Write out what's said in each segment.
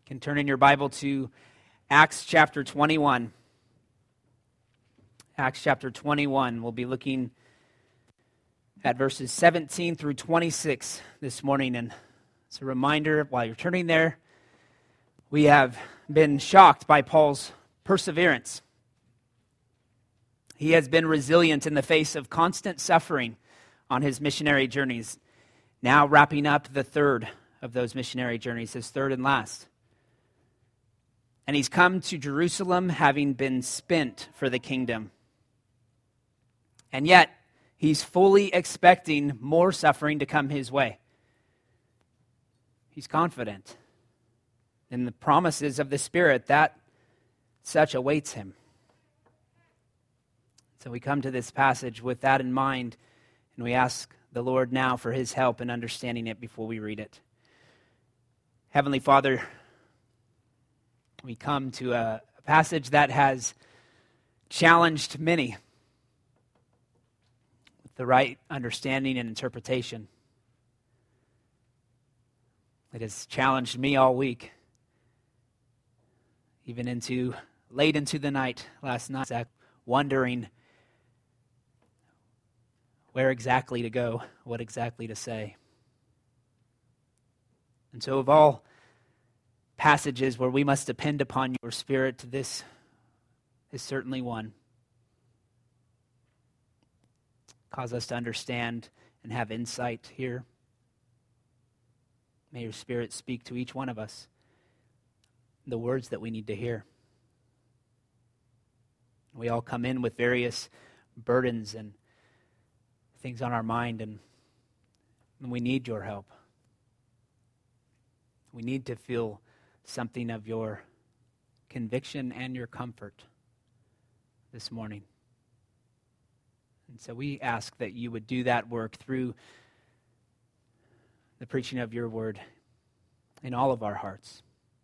Can turn in your Bible to Acts chapter 21. Acts chapter 21. We'll be looking at verses 17 through 26 this morning. And it's a reminder, while you're turning there, we have been shocked by Paul's perseverance. He has been resilient in the face of constant suffering on his missionary journeys, now wrapping up the third of those missionary journeys, his third and last. And he's come to Jerusalem having been spent for the kingdom. And yet, he's fully expecting more suffering to come his way. He's confident in the promises of the Spirit that such awaits him. So we come to this passage with that in mind, and we ask the Lord now for his help in understanding it before we read it. Heavenly Father, we come to a passage that has challenged many with the right understanding and interpretation. It has challenged me all week, even late into the night last night, wondering where exactly to go, what exactly to say. And so of all passages where we must depend upon your Spirit, this is certainly one. Cause us to understand and have insight here. May your Spirit speak to each one of us the words that we need to hear. We all come in with various burdens and things on our mind, and we need your help. We need to feel something of your conviction and your comfort this morning. And so we ask that you would do that work through the preaching of your word in all of our hearts.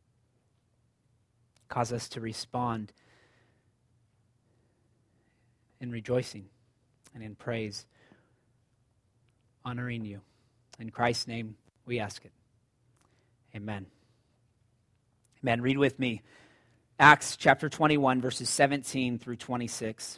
Cause us to respond in rejoicing and in praise, honoring you. In Christ's name we ask it. Amen. Amen. Read with me Acts chapter 21, verses 17 through 26.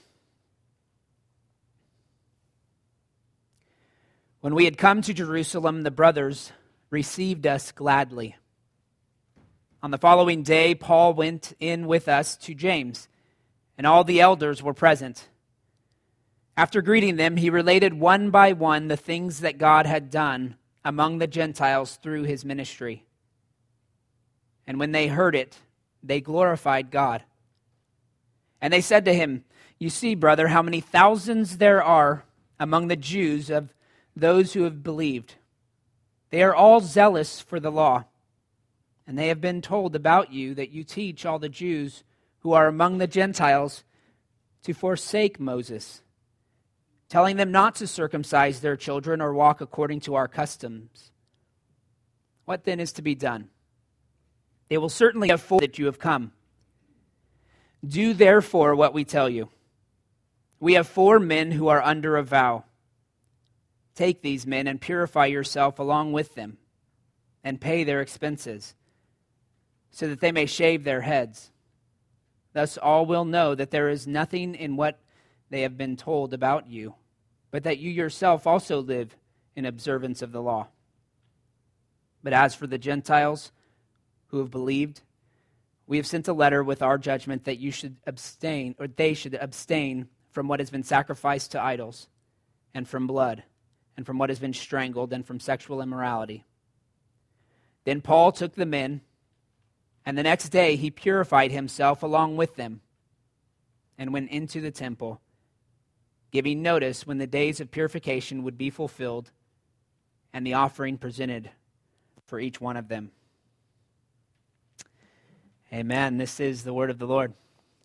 When we had come to Jerusalem, the brothers received us gladly. On the following day, Paul went in with us to James, and all the elders were present. After greeting them, he related one by one the things that God had done among the Gentiles through his ministry. And when they heard it, they glorified God. And they said to him, "You see, brother, how many thousands there are among the Jews of those who have believed. They are all zealous for the law. And they have been told about you that you teach all the Jews who are among the Gentiles to forsake Moses, telling them not to circumcise their children or walk according to our customs. What then is to be done? They will certainly have found that you have come. Do therefore what we tell you. We have 4 men who are under a vow. Take these men and purify yourself along with them, and pay their expenses, so that they may shave their heads. Thus all will know that there is nothing in what they have been told about you, but that you yourself also live in observance of the law. But as for the Gentiles who have believed, we have sent a letter with our judgment that you should abstain, or they should abstain from what has been sacrificed to idols, and from blood, and from what has been strangled, and from sexual immorality." Then Paul took the men, and the next day he purified himself along with them, and went into the temple, giving notice when the days of purification would be fulfilled, and the offering presented for each one of them. Amen. This is the word of the Lord.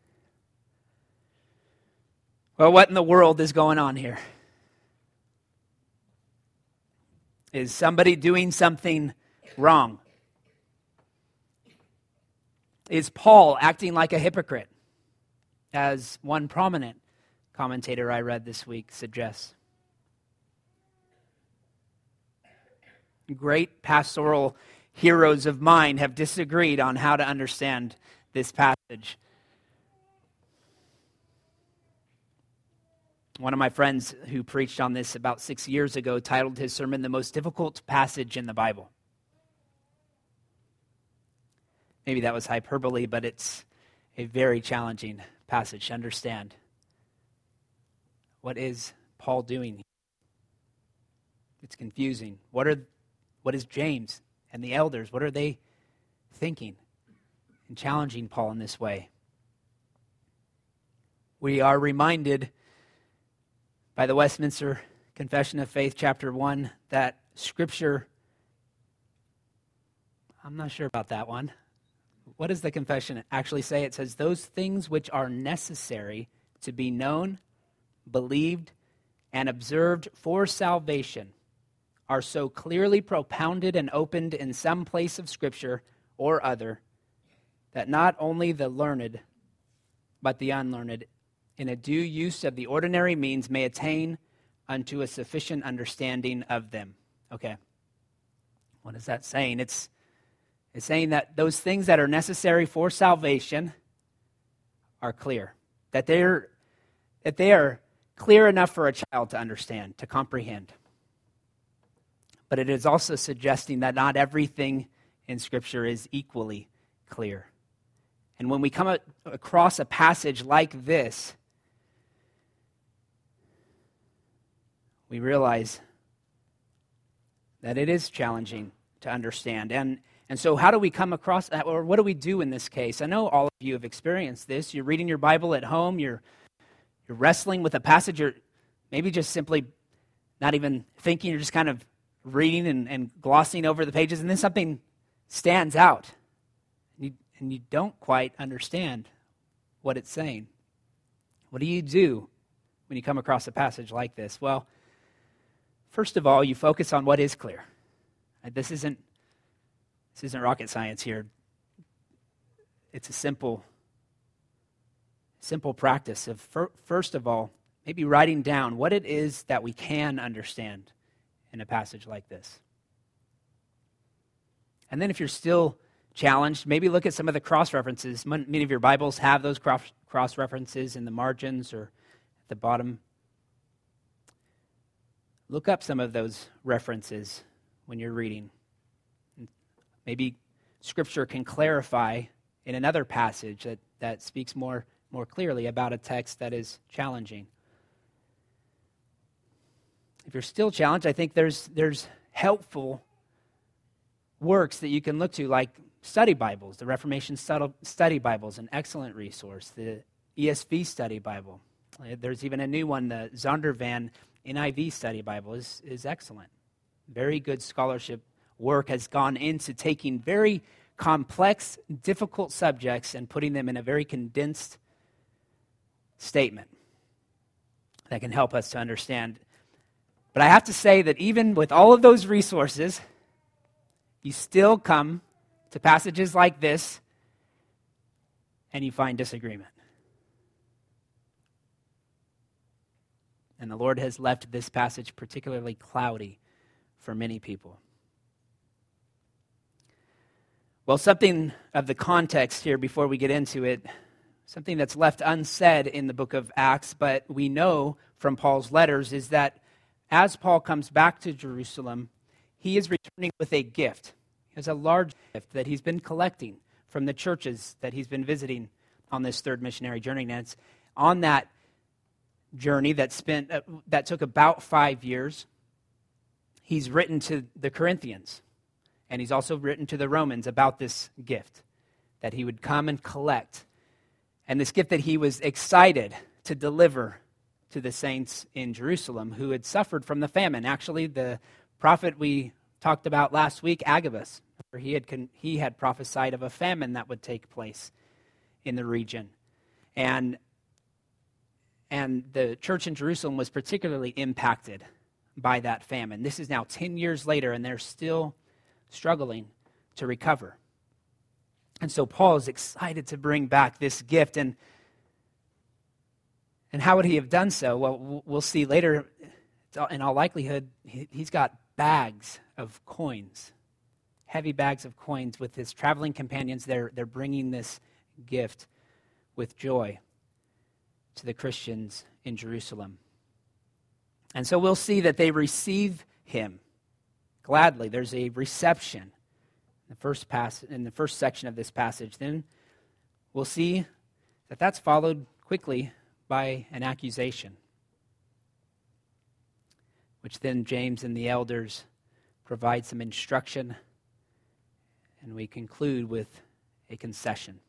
Well, what in the world is going on here? Is somebody doing something wrong? Is Paul acting like a hypocrite, as one prominent commentator I read this week suggests? Great pastoral heroes of mine have disagreed on how to understand this passage. One of my friends who preached on this about 6 years ago titled his sermon, "The Most Difficult Passage in the Bible." Maybe that was hyperbole, but it's a very challenging passage to understand. What is Paul doing? It's confusing. What is James and the elders? What are they thinking and challenging Paul in this way? We are reminded by the Westminster Confession of Faith, chapter 1, that Scripture, I'm not sure about that one. What does the confession actually say? It says, those things which are necessary to be known, believed, and observed for salvation are so clearly propounded and opened in some place of Scripture or other, that not only the learned, but the unlearned, in a due use of the ordinary means, may attain unto a sufficient understanding of them. Okay. What is that saying? It's saying that those things that are necessary for salvation are clear. That they are clear enough for a child to understand, to comprehend. But it is also suggesting that not everything in Scripture is equally clear. And when we come across a passage like this, we realize that it is challenging to understand. And so how do we come across that, or what do we do in this case? I know all of you have experienced this. You're reading your Bible at home, you're wrestling with a passage, you're maybe just simply not even thinking, you're just kind of reading and glossing over the pages, and then something stands out, and you don't quite understand what it's saying. What do you do when you come across a passage like this? Well, first of all, you focus on what is clear. This isn't rocket science here. It's a simple practice of, first of all, maybe writing down what it is that we can understand in a passage like this. And then if you're still challenged, maybe look at some of the cross-references. Many of your Bibles have those cross-references in the margins or at the bottom. Look up some of those references when you're reading. Maybe Scripture can clarify in another passage that speaks more clearly about a text that is challenging. If you're still challenged, I think there's helpful works that you can look to, like study Bibles. The Reformation Study Bible is an excellent resource. The ESV Study Bible. There's even a new one, the Zondervan NIV Study Bible is excellent. Very good scholarship work has gone into taking very complex, difficult subjects and putting them in a very condensed statement that can help us to understand. But I have to say that even with all of those resources, you still come to passages like this and you find disagreement. And the Lord has left this passage particularly cloudy for many people. Well, something of the context here before we get into it, something that's left unsaid in the book of Acts, but we know from Paul's letters, is that as Paul comes back to Jerusalem, he is returning with a gift. He has a large gift that he's been collecting from the churches that he's been visiting on this third missionary journey. And it's on that journey that took about 5 years, he's written to the Corinthians, and he's also written to the Romans about this gift that he would come and collect, and this gift that he was excited to deliver to the saints in Jerusalem who had suffered from the famine. Actually, the prophet we talked about last week, Agabus, he had prophesied of a famine that would take place in the region. And the church in Jerusalem was particularly impacted by that famine. This is now 10 years later, and they're still struggling to recover. And so Paul is excited to bring back this gift. And how would he have done so? Well, we'll see later. In all likelihood, he's got bags of coins. heavy bags of coins with his traveling companions. They're bringing this gift with joy to the Christians in Jerusalem. And so we'll see that they receive him gladly. There's a reception in the first section of this passage. Then we'll see that that's followed quickly by an accusation, which then James and the elders provide some instruction, and we conclude with a concession.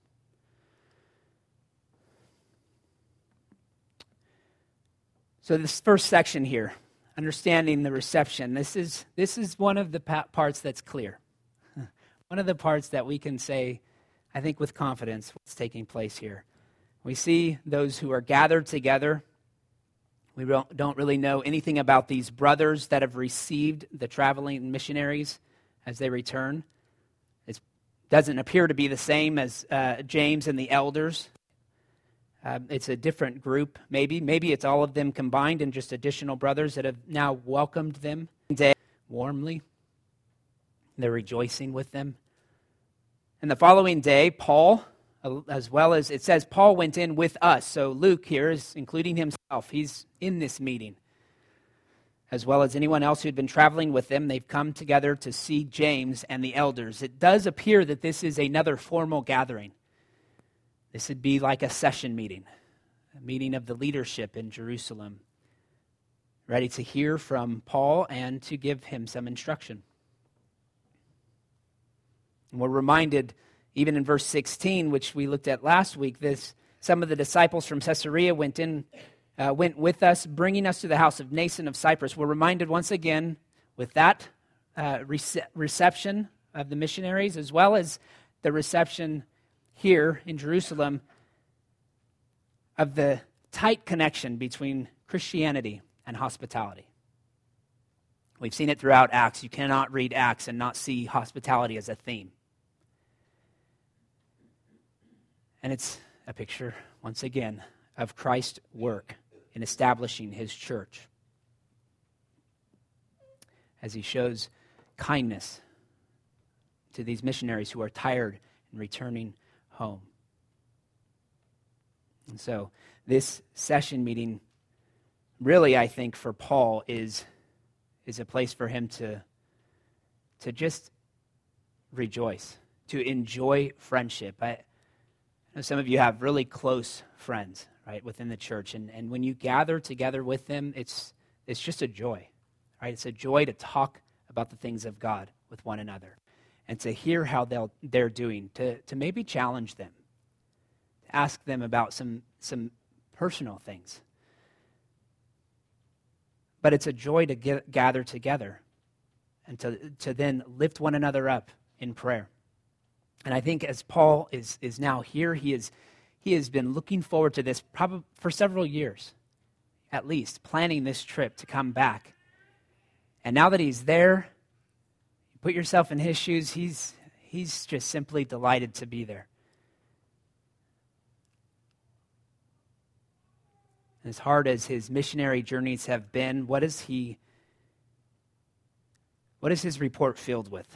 So this first section here, understanding the reception, this is one of the parts that's clear. One of the parts that we can say, I think with confidence, what's taking place here. We see those who are gathered together. We don't really know anything about these brothers that have received the traveling missionaries as they return. It doesn't appear to be the same as James and the elders. It's a different group, maybe. Maybe it's all of them combined and just additional brothers that have now welcomed them warmly. They're rejoicing with them. And the following day, Paul, as well as it says, Paul went in with us. So Luke here is including himself. He's in this meeting. As well as anyone else who'd been traveling with them, they've come together to see James and the elders. It does appear that this is another formal gathering. This would be like a session meeting, a meeting of the leadership in Jerusalem, ready to hear from Paul and to give him some instruction. And we're reminded, even in verse 16, which we looked at last week, some of the disciples from Caesarea went with us, bringing us to the house of Mnason of Cyprus. We're reminded once again with that reception of the missionaries, as well as the reception here in Jerusalem, of the tight connection between Christianity and hospitality. We've seen it throughout Acts. You cannot read Acts and not see hospitality as a theme. And it's a picture, once again, of Christ's work in establishing his church, as he shows kindness to these missionaries who are tired and returning home. And so this session meeting, really, I think, for Paul is a place for him to just rejoice, to enjoy friendship. I know some of you have really close friends, right, within the church, and when you gather together with them, it's just a joy, right? It's a joy to talk about the things of God with one another, and to hear how they're doing, to maybe challenge them, to ask them about some personal things. But it's a joy to gather together and to then lift one another up in prayer. And I think as Paul is now here, he has been looking forward to this probably for several years, at least, planning this trip to come back. And now that he's there, you put yourself in his shoes, he's just simply delighted to be there. As hard as his missionary journeys have been, what is his report filled with?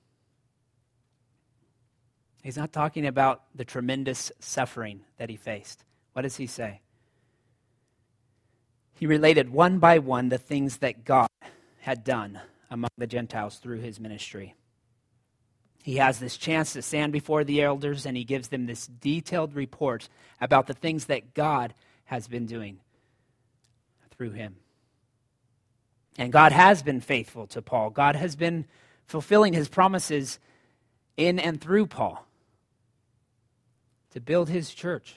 He's not talking about the tremendous suffering that he faced. What does he say? He related one by one the things that God had done among the Gentiles through his ministry. He has this chance to stand before the elders, and he gives them this detailed report about the things that God has been doing through him. And God has been faithful to Paul. God has been fulfilling his promises in and through Paul to build his church,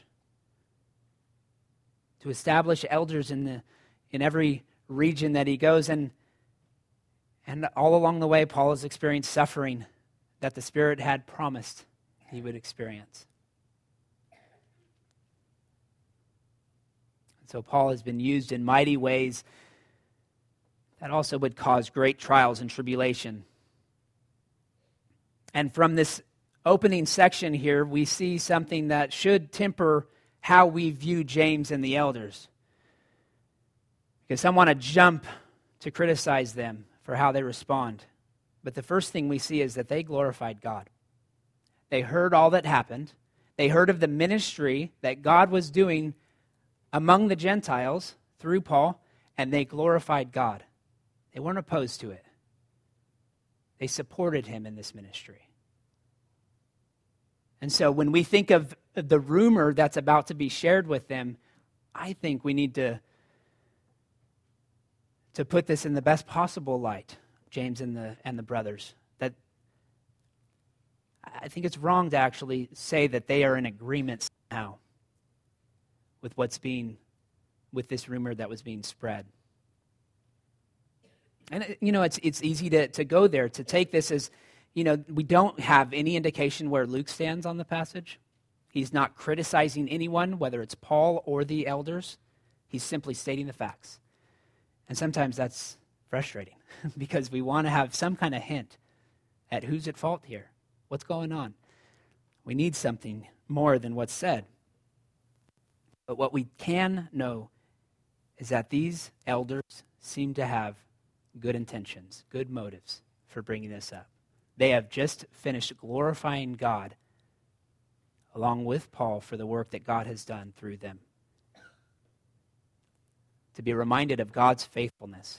to establish elders in every region that he goes. And all along the way, Paul has experienced suffering that the Spirit had promised he would experience. And so Paul has been used in mighty ways that also would cause great trials and tribulation. And from this opening section here, we see something that should temper how we view James and the elders. Because some want to jump to criticize them for how they respond. But the first thing we see is that they glorified God. They heard all that happened. They heard of the ministry that God was doing among the Gentiles through Paul, and they glorified God. They weren't opposed to it. They supported him in this ministry. And so when we think of the rumor that's about to be shared with them, I think we need to put this in the best possible light, James and the brothers. That I think it's wrong to actually say that they are in agreement somehow with with this rumor that was being spread. And it's easy to go there, to take this as, we don't have any indication where Luke stands on the passage. He's not criticizing anyone, whether it's Paul or the elders. He's simply stating the facts. And sometimes that's frustrating because we want to have some kind of hint at who's at fault here. What's going on? We need something more than what's said. But what we can know is that these elders seem to have good intentions, good motives for bringing this up. They have just finished glorifying God along with Paul for the work that God has done through them. To be reminded of God's faithfulness.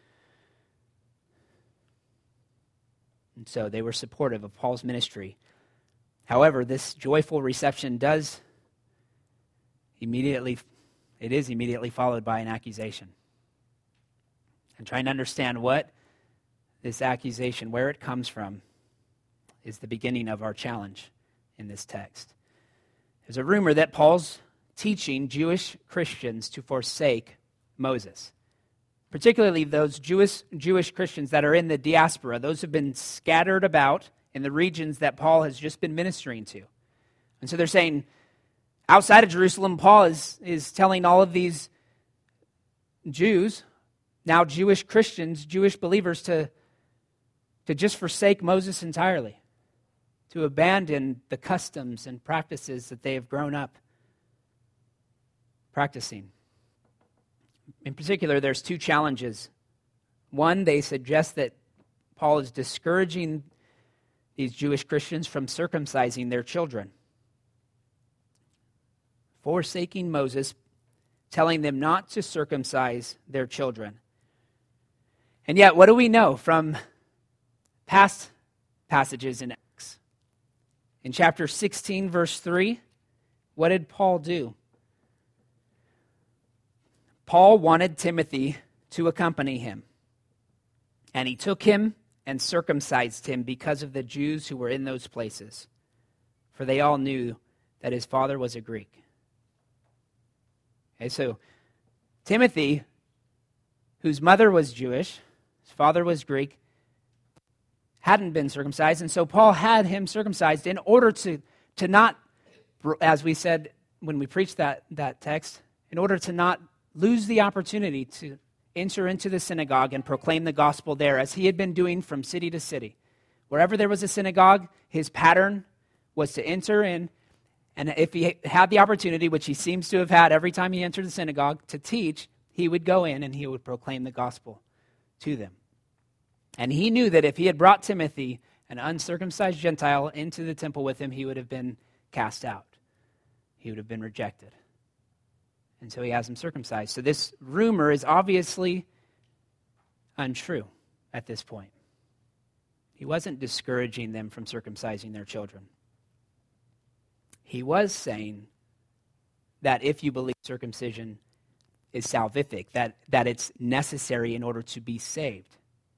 And so they were supportive of Paul's ministry. However, this joyful reception is immediately followed by an accusation. And trying to understand what this accusation, where it comes from, is the beginning of our challenge in this text. There's a rumor that Paul's teaching Jewish Christians to forsake Moses, particularly those Jewish Christians that are in the diaspora, those who have been scattered about in the regions that Paul has just been ministering to. And so they're saying, outside of Jerusalem, Paul is telling all of these Jews, now Jewish Christians, Jewish believers, to just forsake Moses entirely, to abandon the customs and practices that they have grown up practicing. In particular, there's two challenges. One, they suggest that Paul is discouraging these Jewish Christians from circumcising their children, forsaking Moses, telling them not to circumcise their children. And yet, what do we know from past passages in Acts? In chapter 16, verse 3, what did Paul do? Paul wanted Timothy to accompany him, and he took him and circumcised him because of the Jews who were in those places, for they all knew that his father was a Greek. Okay, so Timothy, whose mother was Jewish, his father was Greek, hadn't been circumcised, and so Paul had him circumcised in order to not, as we said when we preached that text, in order to not lose the opportunity to enter into the synagogue and proclaim the gospel there, as he had been doing from city to city. Wherever there was a synagogue, his pattern was to enter in, and if he had the opportunity, which he seems to have had every time he entered the synagogue, to teach, he would go in and he would proclaim the gospel to them. And he knew that if he had brought Timothy, an uncircumcised Gentile, into the temple with him, he would have been cast out. He would have been rejected. And so he has him circumcised. So this rumor is obviously untrue at this point. He wasn't discouraging them from circumcising their children. He was saying that if you believe circumcision is salvific, that it's necessary in order to be saved,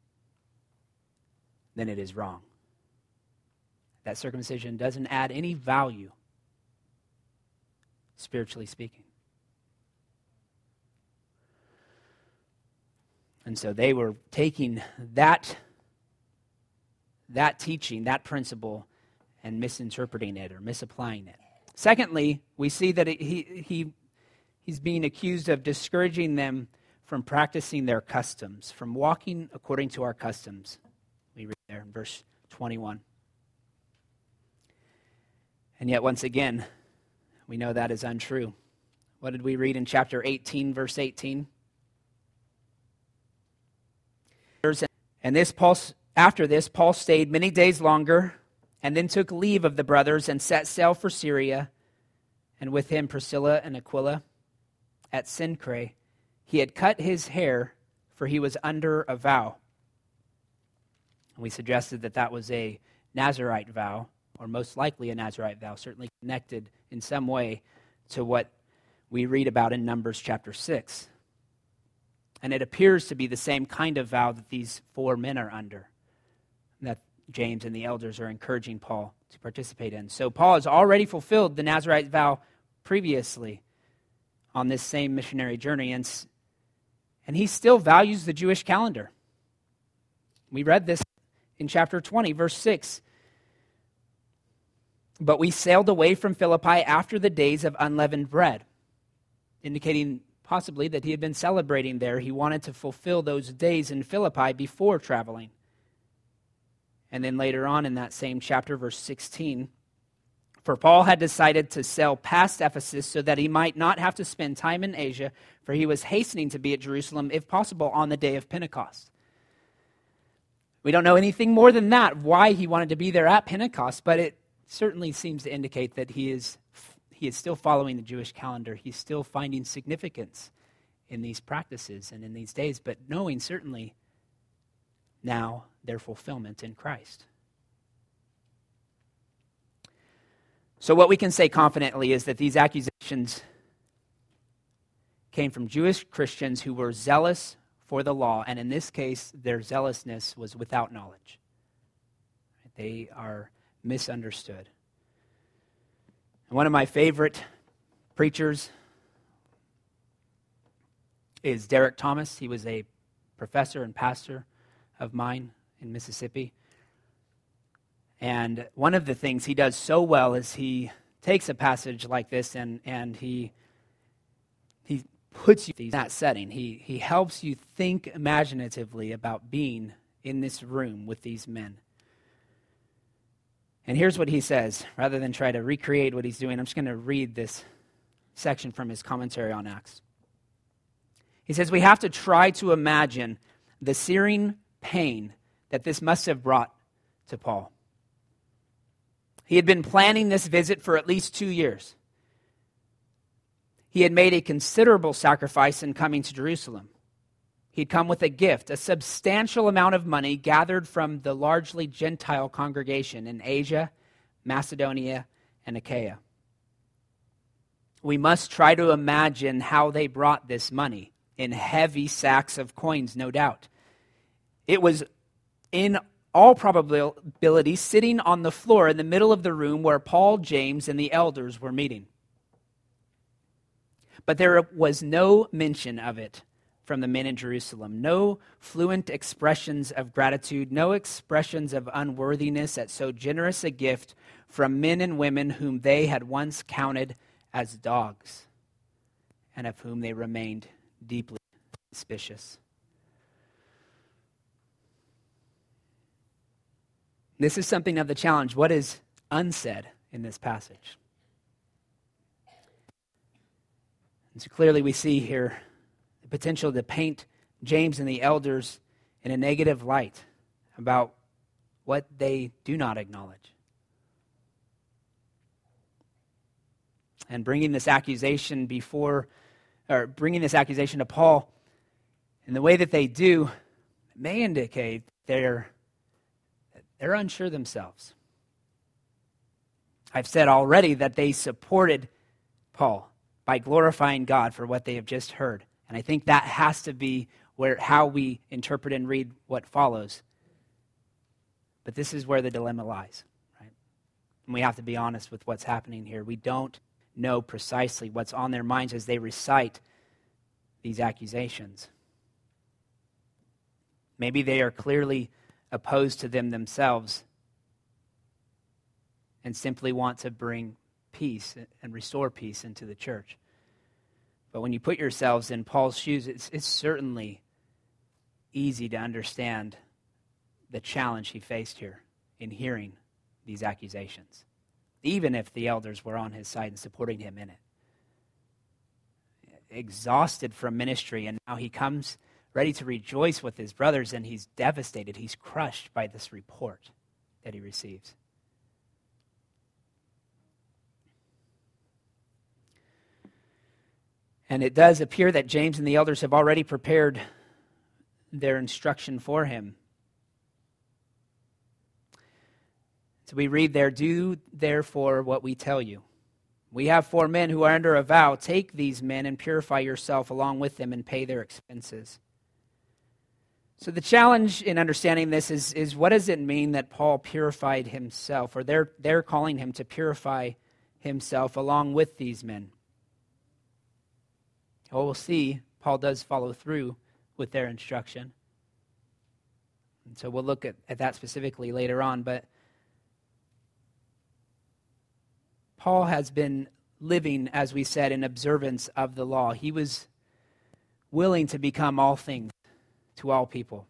then it is wrong. That circumcision doesn't add any value, spiritually speaking. And so they were taking that teaching, that principle, and misinterpreting it or misapplying it. Secondly, we see that he's being accused of discouraging them from practicing their customs, from walking according to our customs. We read there in verse 21. And yet, once again, we know that is untrue. What did we read in chapter 18, verse 18? And this Paul After this, Paul stayed many days longer and then took leave of the brothers and set sail for Syria, and with him Priscilla and Aquila. At Cenchreae, he had cut his hair, for he was under a vow. We suggested that that was a Nazirite vow, or most likely a Nazirite vow, certainly connected in some way to what we read about in Numbers chapter 6. And it appears to be the same kind of vow that these 4 men are under, that James and the elders are encouraging Paul to participate in. So Paul has already fulfilled the Nazirite vow previously on this same missionary journey, and he still values the Jewish calendar. We read this in chapter 20, verse 6. But we sailed away from Philippi after the days of unleavened bread, indicating possibly that he had been celebrating there. He wanted to fulfill those days in Philippi before traveling. And then later on in that same chapter, verse 16, for Paul had decided to sail past Ephesus so that he might not have to spend time in Asia, for he was hastening to be at Jerusalem, if possible, on the day of Pentecost. We don't know anything more than that, why he wanted to be there at Pentecost, but it certainly seems to indicate that he is still following the Jewish calendar. He's still finding significance in these practices and in these days, but knowing certainly now their fulfillment in Christ. So what we can say confidently is that these accusations came from Jewish Christians who were zealous for the law, and in this case, their zealousness was without knowledge. They are misunderstood. And one of my favorite preachers is Derek Thomas. He was a professor and pastor of mine in Mississippi. And one of the things he does so well is he takes a passage like this and he puts you in that setting. He helps you think imaginatively about being in this room with these men. And here's what he says. Rather than try to recreate what he's doing, I'm just going to read this section from his commentary on Acts. He says, we have to try to imagine the searing pain that this must have brought to Paul. He had been planning this visit for at least 2 years. He had made a considerable sacrifice in coming to Jerusalem. He'd come with a gift, a substantial amount of money gathered from the largely Gentile congregation in Asia, Macedonia, and Achaia. We must try to imagine how they brought this money, in heavy sacks of coins, no doubt. It was, in all probability, sitting on the floor in the middle of the room where Paul, James, and the elders were meeting. But there was no mention of it from the men in Jerusalem. No fluent expressions of gratitude, no expressions of unworthiness at so generous a gift from men and women whom they had once counted as dogs, and of whom they remained deeply suspicious. This is something of the challenge. What is unsaid in this passage? And so clearly we see here the potential to paint James and the elders in a negative light about what they do not acknowledge. And bringing this accusation to Paul in the way that they do may indicate they're unsure themselves. I've said already that they supported Paul by glorifying God for what they have just heard. And I think that has to be how we interpret and read what follows. But this is where the dilemma lies, right? And we have to be honest with what's happening here. We don't know precisely what's on their minds as they recite these accusations. Maybe they are clearly opposed to them themselves and simply want to bring peace and restore peace into the church. But when you put yourselves in Paul's shoes, it's certainly easy to understand the challenge he faced here in hearing these accusations, even if the elders were on his side and supporting him in it. Exhausted from ministry, and now he comes ready to rejoice with his brothers, and he's devastated. He's crushed by this report that he receives. And it does appear that James and the elders have already prepared their instruction for him. So we read there, "Do therefore what we tell you. We have 4 men who are under a vow. Take these men and purify yourself along with them and pay their expenses." So the challenge in understanding this is what does it mean that Paul purified himself, or they're calling him to purify himself along with these men? Well, we'll see Paul does follow through with their instruction. And so we'll look at that specifically later on. But Paul has been living, as we said, in observance of the law. He was willing to become all things to all people.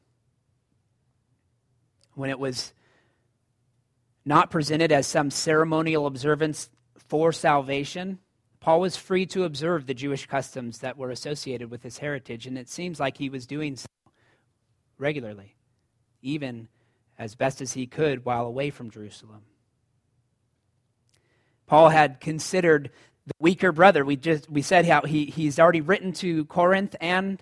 When it was not presented as some ceremonial observance for salvation, Paul was free to observe the Jewish customs that were associated with his heritage, and it seems like he was doing so regularly, even as best as he could while away from Jerusalem. Paul had considered the weaker brother. We said how he's already written to Corinth and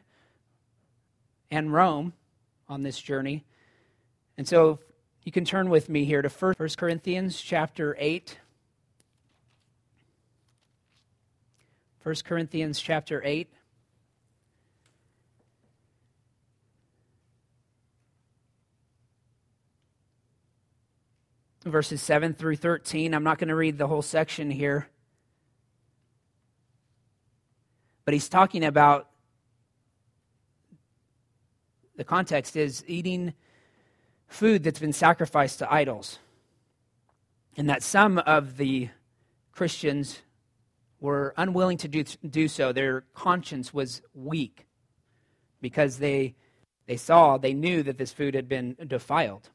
Rome on this journey. And so you can turn with me here to 1 Corinthians chapter 8. 1 Corinthians chapter 8. Verses 7 through 13. I'm not going to read the whole section here. But he's talking about, the context is eating food that's been sacrificed to idols. And that some of the Christians were unwilling to do so. Their conscience was weak because they knew that this food had been defiled.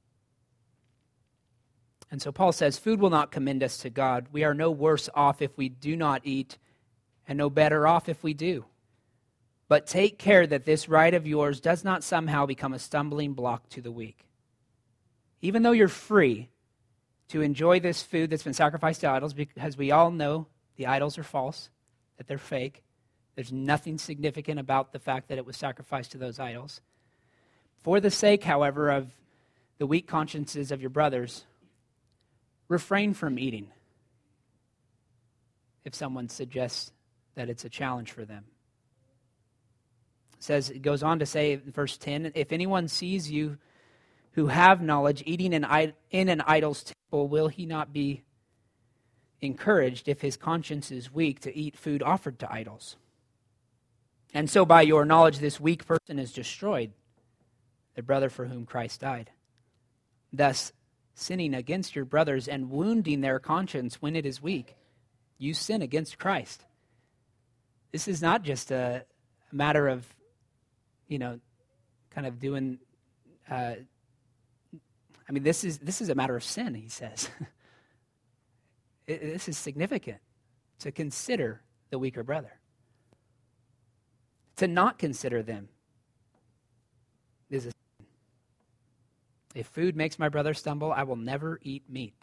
And so Paul says, "Food will not commend us to God. We are no worse off if we do not eat, and no better off if we do. But take care that this right of yours does not somehow become a stumbling block to the weak. Even though you're free to enjoy this food that's been sacrificed to idols, because we all know the idols are false, that they're fake. There's nothing significant about the fact that it was sacrificed to those idols. For the sake, however, of the weak consciences of your brothers, refrain from eating if someone suggests that it's a challenge for them." It goes on to say in verse 10, "If anyone sees you who have knowledge eating in an idol's temple, will he not be encouraged if his conscience is weak to eat food offered to idols? And so by your knowledge this weak person is destroyed, the brother for whom Christ died. Thus, sinning against your brothers and wounding their conscience when it is weak, you sin against Christ." This is not just a matter of, kind of doing, this is a matter of sin, he says. This is significant, to consider the weaker brother. To not consider them is a sin. If food makes my brother stumble, I will never eat meat,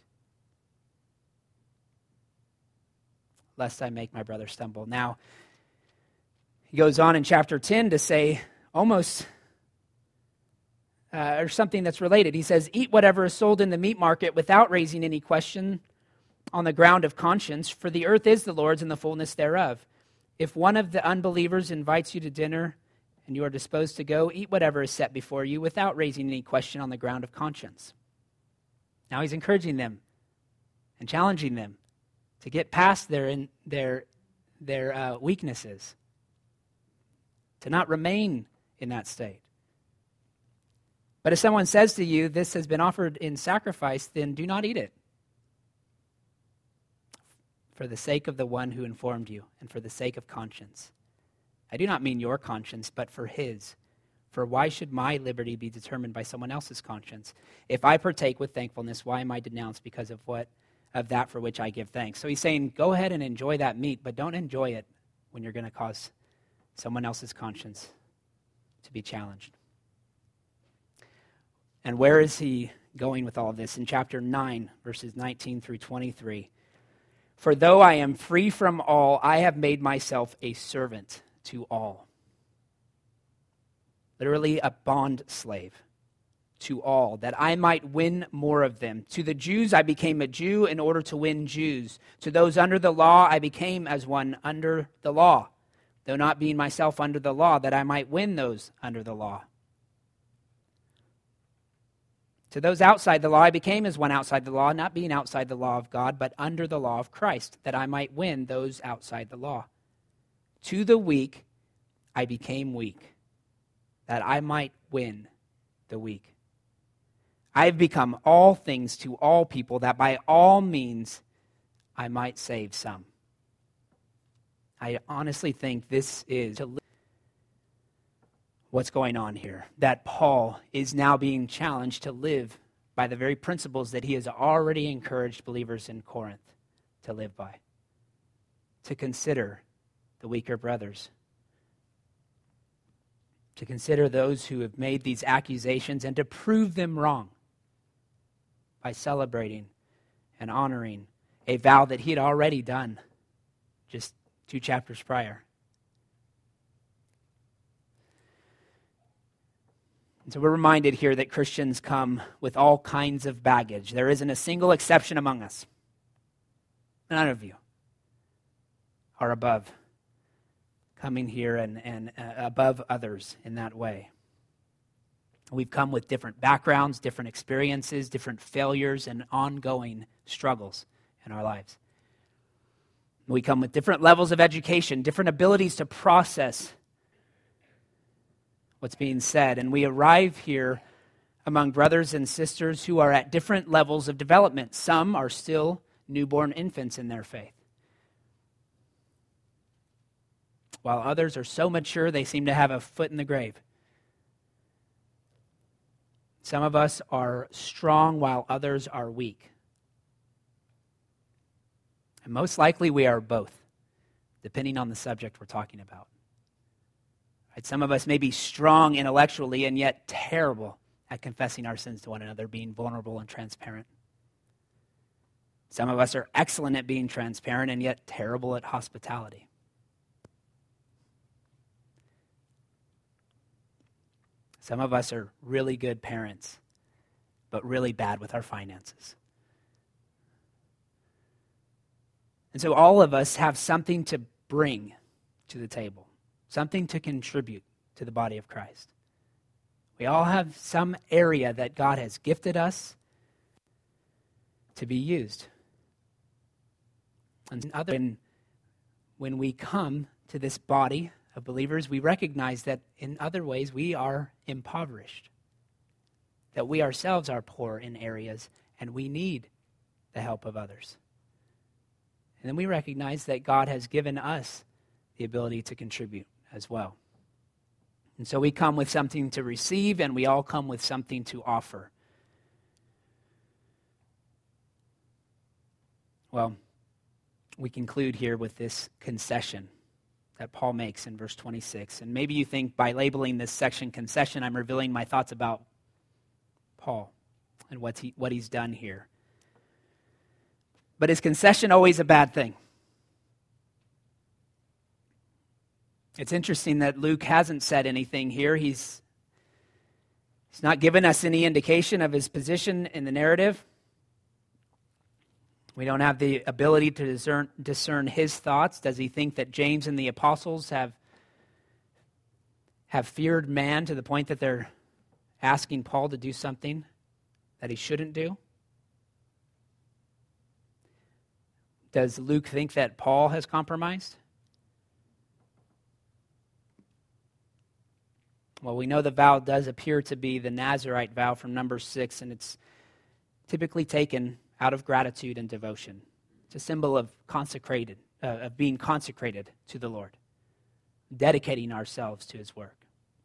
lest I make my brother stumble. Now, he goes on in chapter 10 to say almost, or something that's related. He says, "Eat whatever is sold in the meat market without raising any question on the ground of conscience, for the earth is the Lord's and the fullness thereof. If one of the unbelievers invites you to dinner and you are disposed to go, eat whatever is set before you without raising any question on the ground of conscience." Now he's encouraging them and challenging them to get past their weaknesses, to not remain in that state. But if someone says to you, "This has been offered in sacrifice," then do not eat it, for the sake of the one who informed you, and for the sake of conscience. I do not mean your conscience, but for his. For why should my liberty be determined by someone else's conscience? If I partake with thankfulness, why am I denounced because of that for which I give thanks? So he's saying, go ahead and enjoy that meat, but don't enjoy it when you're going to cause someone else's conscience to be challenged. And where is he going with all of this? In chapter 9, verses 19 through 23. For though I am free from all, I have made myself a servant to all. Literally a bond slave to all, that I might win more of them. To the Jews I became a Jew in order to win Jews. To those under the law I became as one under the law, though not being myself under the law, that I might win those under the law. To those outside the law, I became as one outside the law, not being outside the law of God, but under the law of Christ, that I might win those outside the law. To the weak, I became weak, that I might win the weak. I have become all things to all people, that by all means I might save some. I honestly think this is what's going on here, that Paul is now being challenged to live by the very principles that he has already encouraged believers in Corinth to live by, to consider the weaker brothers, to consider those who have made these accusations and to prove them wrong by celebrating and honoring a vow that he had already done just 2 chapters prior. And so we're reminded here that Christians come with all kinds of baggage. There isn't a single exception among us. None of you are above coming here and above others in that way. We've come with different backgrounds, different experiences, different failures, and ongoing struggles in our lives. We come with different levels of education, different abilities to process what's being said. And we arrive here among brothers and sisters who are at different levels of development. Some are still newborn infants in their faith, while others are so mature they seem to have a foot in the grave. Some of us are strong while others are weak. And most likely we are both, depending on the subject we're talking about. Right? Some of us may be strong intellectually and yet terrible at confessing our sins to one another, being vulnerable and transparent. Some of us are excellent at being transparent and yet terrible at hospitality. Some of us are really good parents, but really bad with our finances. And so all of us have something to bring to the table, something to contribute to the body of Christ. We all have some area that God has gifted us to be used. And when we come to this body of believers, we recognize that in other ways we are impoverished, that we ourselves are poor in areas and we need the help of others. And then we recognize that God has given us the ability to contribute as well. And so we come with something to receive, and we all come with something to offer. Well, we conclude here with this concession that Paul makes in verse 26. And maybe you think by labeling this section concession, I'm revealing my thoughts about Paul and what he's done here. But is concession always a bad thing? It's interesting that Luke hasn't said anything here. He's not given us any indication of his position in the narrative. We don't have the ability to discern his thoughts. Does he think that James and the apostles have feared man to the point that they're asking Paul to do something that he shouldn't do? Does Luke think that Paul has compromised? Well, we know the vow does appear to be the Nazirite vow from Numbers 6, and it's typically taken out of gratitude and devotion. It's a symbol of of being consecrated to the Lord, dedicating ourselves to his work.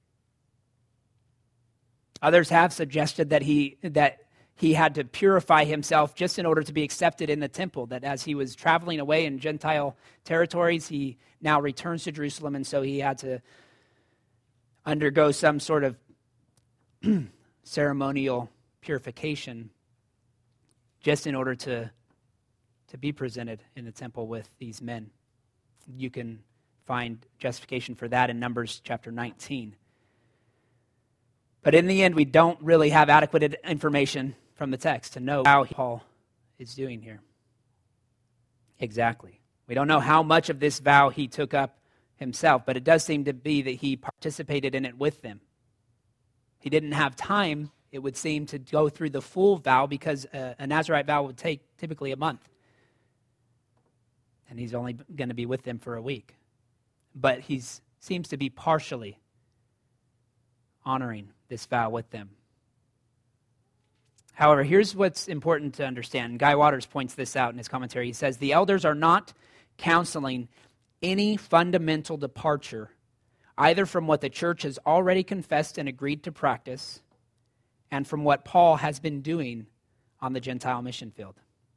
Others have suggested that he had to purify himself just in order to be accepted in the temple, that as he was traveling away in Gentile territories, he now returns to Jerusalem, and so he had to undergo some sort of ceremonial purification just in order to be presented in the temple with these men. You can find justification for that in Numbers chapter 19. But in the end, we don't really have adequate information from the text to know how Paul is doing here. Exactly. We don't know how much of this vow he took up himself, but it does seem to be that he participated in it with them. He didn't have time, it would seem, to go through the full vow because a Nazirite vow would take typically a month. And he's only going to be with them for a week. But he seems to be partially honoring this vow with them. However, here's what's important to understand. Guy Waters points this out in his commentary. He says, the elders are not counseling any fundamental departure, either from what the church has already confessed and agreed to practice, and from what Paul has been doing on the Gentile mission field.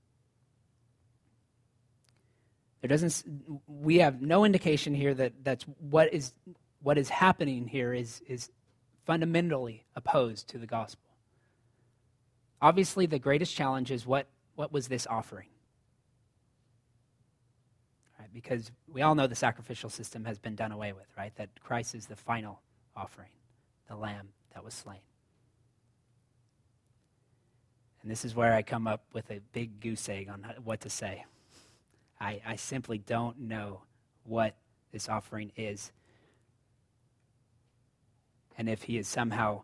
We have no indication here that what is happening here is fundamentally opposed to the gospel. Obviously, the greatest challenge is what was this offering? Right, because we all know the sacrificial system has been done away with, right? That Christ is the final offering, the lamb that was slain. And this is where I come up with a big goose egg on what to say. I simply don't know what this offering is. And if he is somehow,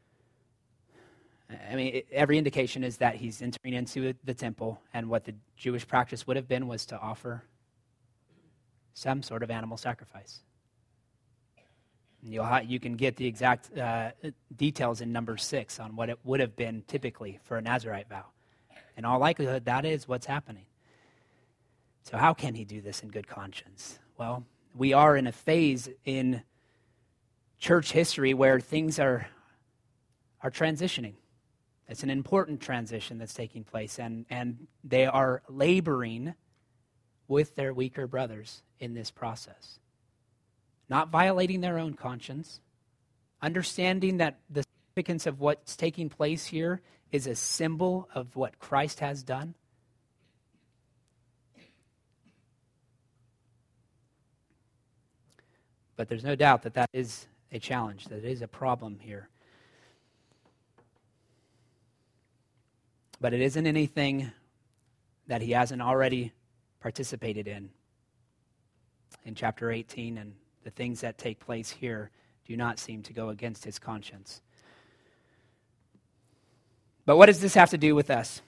every indication is that he's entering into the temple, and what the Jewish practice would have been was to offer some sort of animal sacrifice. And you can get the exact details in Numbers 6 on what it would have been typically for a Nazirite vow. In all likelihood, that is what's happening. So how can he do this in good conscience? Well, we are in a phase in church history where things are transitioning. It's an important transition that's taking place, and they are laboring with their weaker brothers in this process. Not violating their own conscience, understanding that the significance of what's taking place here is a symbol of what Christ has done. But there's no doubt that is a challenge, that is a problem here. But it isn't anything that he hasn't already participated in chapter 18, and the things that take place here do not seem to go against his conscience. But what does this have to do with us?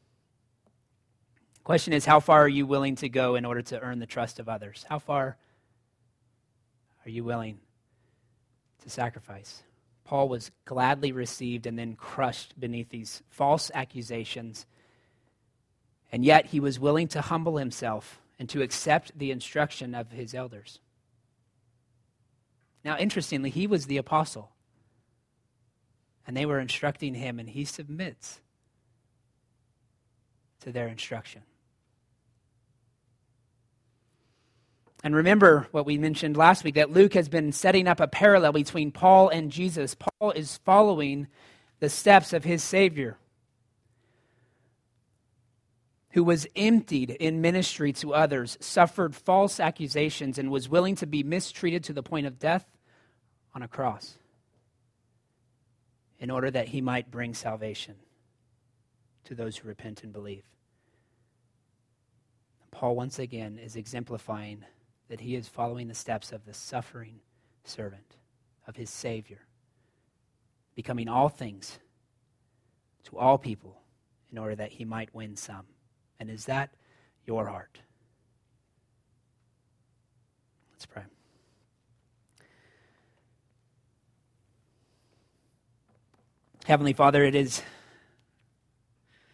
The question is, how far are you willing to go in order to earn the trust of others? How far are you willing to sacrifice? Paul was gladly received and then crushed beneath these false accusations, and yet he was willing to humble himself and to accept the instruction of his elders. Now, interestingly, he was the apostle, and they were instructing him, and he submits to their instruction. And remember what we mentioned last week, that Luke has been setting up a parallel between Paul and Jesus. Paul is following the steps of his Savior, who was emptied in ministry to others, suffered false accusations, and was willing to be mistreated to the point of death on a cross in order that he might bring salvation to those who repent and believe. Paul, once again, is exemplifying that he is following the steps of the suffering servant, of his Savior, becoming all things to all people in order that he might win some. And is that your heart? Let's pray. Heavenly Father, it is